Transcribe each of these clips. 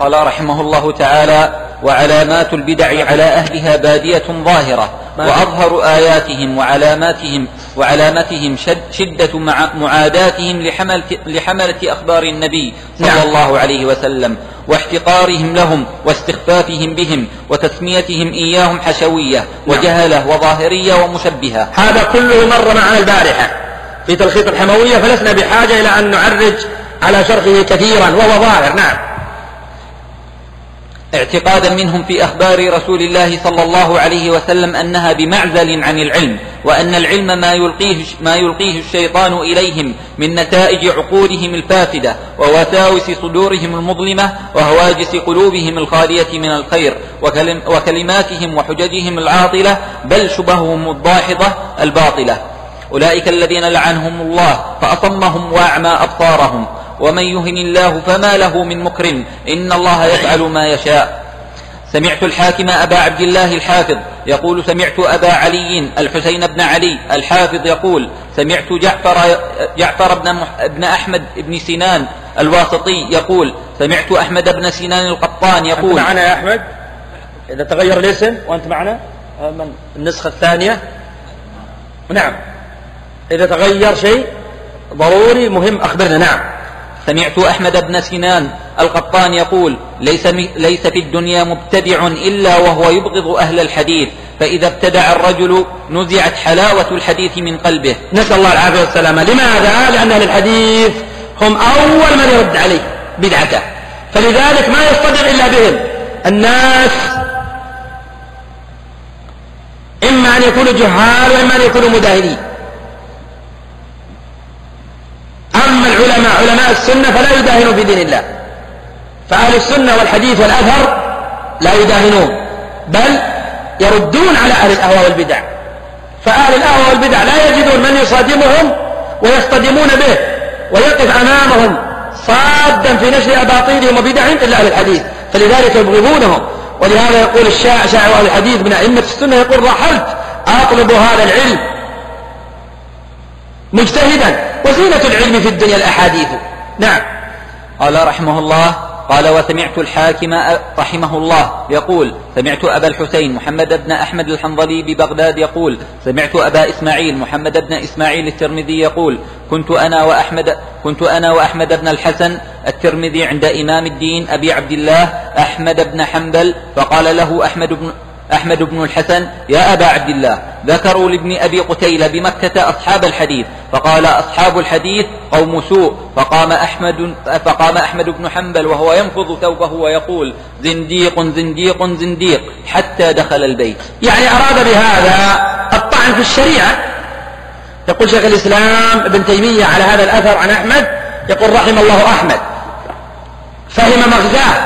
قال رحمه الله تعالى: وعلامات البدع على أهلها بادية ظاهرة، وأظهر آياتهم وعلامتهم شدة معاداتهم لحملة أخبار النبي صلى الله عليه وسلم، واحتقارهم لهم واستخفافهم بهم وتسميتهم إياهم حشوية وجهلة وظاهرية ومشبهة. هذا كله مر معنا البارحة في تلخيص الحموية، فلسنا بحاجة إلى أن نعرج على شرحه كثيرا، وهو ظاهر. نعم. اعتقادا منهم في أخبار رسول الله صلى الله عليه وسلم أنها بمعزل عن العلم، وأن العلم ما يلقيه الشيطان إليهم من نتائج عقولهم الفاسدة ووساوس صدورهم المظلمة وهواجس قلوبهم الخالية من الخير وكلماتهم وحججهم العاطلة، بل شبههم الضاحضة الباطلة. أولئك الذين لعنهم الله فأصمهم وأعمى أبصارهم، ومن يهن الله فما له من مكرم، إن الله يفعل ما يشاء. سمعت الحاكم أبا عبد الله الحافظ يقول: سمعت أبا علي الحسين بن علي الحافظ يقول: سمعت جعفر بن أحمد بن سنان الواسطي يقول: سمعت أحمد بن سنان القطان يقول. أنت معنا يا أحمد؟ إذا تغير الاسم وأنت معنا من النسخة الثانية. نعم، إذا تغير شيء ضروري مهم أخبرنا. نعم. سمعت أحمد بن سنان القطان يقول: ليس في الدنيا مبتدع إلا وهو يبغض أهل الحديث، فإذا ابتدع الرجل نزعت حلاوة الحديث من قلبه. نسأل الله العافية والسلامة. لماذا؟ لأن أهل الحديث هم أول من يرد عليه بدعته، فلذلك ما يصطدم إلا بهم. الناس إما أن يكونوا جهال وإما أن يكونوا مداهنين. أما العلماء علماء السنة فلا يداهنون في دين الله، فأهل السنة والحديث والأثر لا يداهنون، بل يردون على أهل الأهواء والبدع. فأهل الأهواء والبدع لا يجدون من يصادمهم ويصطدمون به ويقف أمامهم صادا في نشر أباطيلهم وبدعهم إلا أهل الحديث، فلذلك يبغضونهم. ولهذا يقول شاعر أهل الحديث من أئمة السنة يقول: رحلت أطلب هذا العلم مجتهدا، وزينة العلم في الدنيا الأحاديث. نعم. قال رحمه الله: قال: وسمعت الحاكم رحمه الله يقول: سمعت أبا الحسين محمد بن أحمد الحنظلي ببغداد يقول: سمعت أبا إسماعيل محمد بن إسماعيل الترمذي يقول: كنت أنا وأحمد بن الحسن الترمذي عند إمام الدين أبي عبد الله أحمد بن حنبل، فقال له أحمد بن الحسن: يا أبا عبد الله، ذكروا لابن أبي قتيلة بمكة أصحاب الحديث، فقال: أصحاب الحديث قوم سوء. فقام أحمد بن حنبل وهو ينفض ثوبه ويقول: زنديق زنديق زنديق، حتى دخل البيت. يعني أراد بهذا الطعن في الشريعة. يقول شيخ الإسلام ابن تيمية على هذا الأثر عن أحمد، يقول: رحم الله أحمد، فهم مغزاه،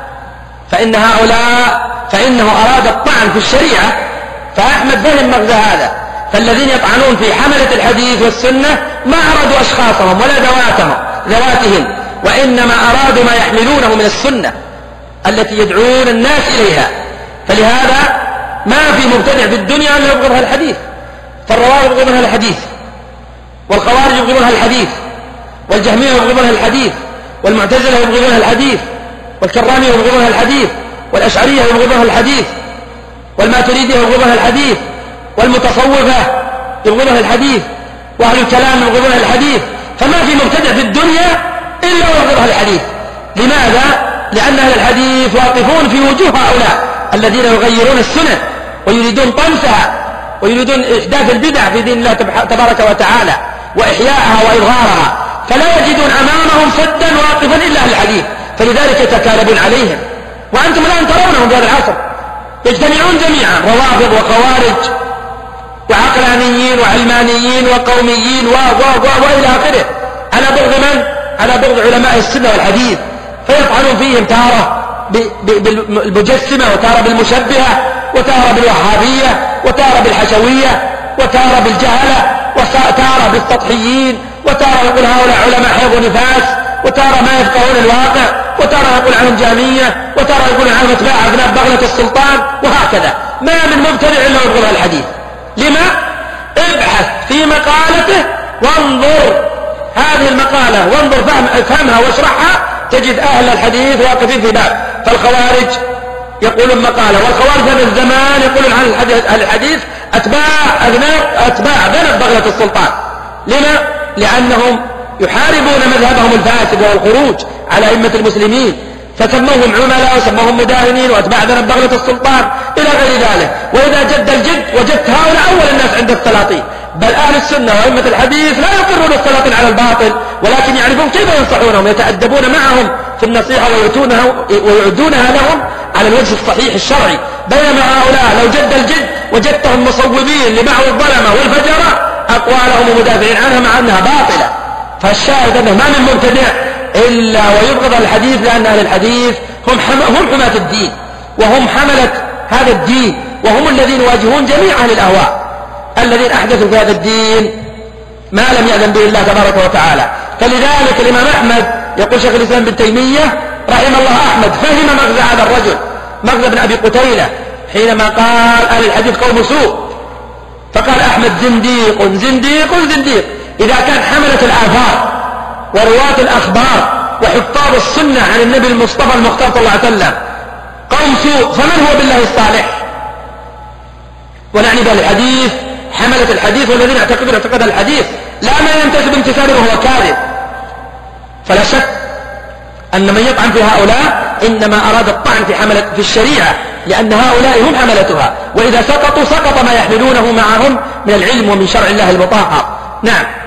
فإنه أراد الطعن في الشريعة، فأحمد فهم مغزى هذا. فالذين يطعنون في حملة الحديث والسنة ما أرادوا أشخاصهم ولا ذواتهم، وإنما أرادوا ما يحملونه من السنة التي يدعون الناس إليها. فلهذا ما في مبتدع في الدنيا إلا يبغضها الحديث، فالروافض يبغضونها الحديث، والخوارج يبغضونها الحديث، والجهمية يبغضونها الحديث، والمعتزلة يبغضونها الحديث، والكرامية يبغضونها الحديث، والأشعرية يبغضونها الحديث، والماتريدية يبغضونها الحديث، والمتصوفة يبغضونها الحديث، وأهل الكلام يبغضونها الحديث. فما في مبتدع في الدنيا إلا يبغضها الحديث. لماذا؟ لأن أهل الحديث واقفون في وجوه هؤلاء الذين يغيرون السنة ويريدون طمسها ويريدون إحداث البدع في دين الله تبارك وتعالى وإحياءها وإظهارها، فلا يجدون أمامهم سدا واقفا إلا أهل الحديث، فلذلك يتكالبون عليهم. وأنتم الآن ترونهم في هذا العصر يجتمعون جميعا، روافض وخوارج وعقلانيين وعلمانيين وقوميين وإلى آخره، على بغض من؟ على بغض علماء السنة والحديث، فيطعنون فيهم تارة بالمجسمة، وتارة بالمشبهة، وتارة بالوهابية، وتارة بالحشوية، وتارة بالجهلة، وتارة بالسطحيين، وتارة يقول هؤلاء علماء حيض ونفاس، وتارة ما يفقهون الواقع، وتارة يقول عنهم جهمية، وتارة يقول عنهم اتباع أبناء بغلة السلطان، وهكذا. ما من مبتدع إلا يبغض الحديث. لما؟ ابحث في مقالته وانظر هذه المقالة، وانظر فهمها واشرحها، تجد أهل الحديث واقفين في باب. فالخوارج يقولون مقالة، والخوارج هذا الزمان يقولون عن الحديث أتباع ذنب بغلة السلطان. لما؟ لأنهم يحاربون مذهبهم الفاسد والخروج على أئمة المسلمين، فسموهم عملاء وسموهم مداهنين وأتباع ذنب بغلة السلطان إلى غير ذلك. وإذا جد الجد وجدت هؤلاء أول الناس عند السلاطين. بل أهل السنة وأئمة الحديث لا يقرون السلاطين على الباطل، ولكن يعرفون كيف ينصحونهم، يتأدبون معهم في النصيحة ويعدونها لهم على الوجه الصحيح الشرعي. بينما هؤلاء لو جد الجد وجدتهم مصوبين لبعض الظلمة والفجرة أقوالهم ومدافعين عنها مع أنها باطلة. فالشاهد أنه ما من مبتدع إلا ويبغض الحديث، لأن أهل الحديث هم حماة الدين، وهم حملة هذا الدين، وهم الذين يواجهون جميع أهل الأهواء الذين أحدثوا في هذا الدين ما لم يأذن به الله تبارك وتعالى. فلذلك الإمام أحمد يقول شيخ الإسلام ابن تيمية رحم الله أحمد فهم مغزى هذا الرجل، مغزى ابن أبي قتيلة، حينما قال أهل الحديث قوم سوء، فقال أحمد زنديق زنديق زنديق. إذا كان حملة الآثار ورواة الأخبار وحفاظ السنة عن النبي المصطفى المختار صلى الله عليه وسلم قوم سوء، فمن هو بالله الصالح؟ ونعني بالحديث حملة الحديث والذين اعتقدون اعتقاد الحديث، لا من ينتسب انتسابه وهو كاذب. فلا شك أن من يطعن في هؤلاء إنما أراد الطعن في الشريعة، لأن هؤلاء هم حملتها، وإذا سقطوا سقط ما يحملونه معهم من العلم ومن شرع الله المطهر. نعم.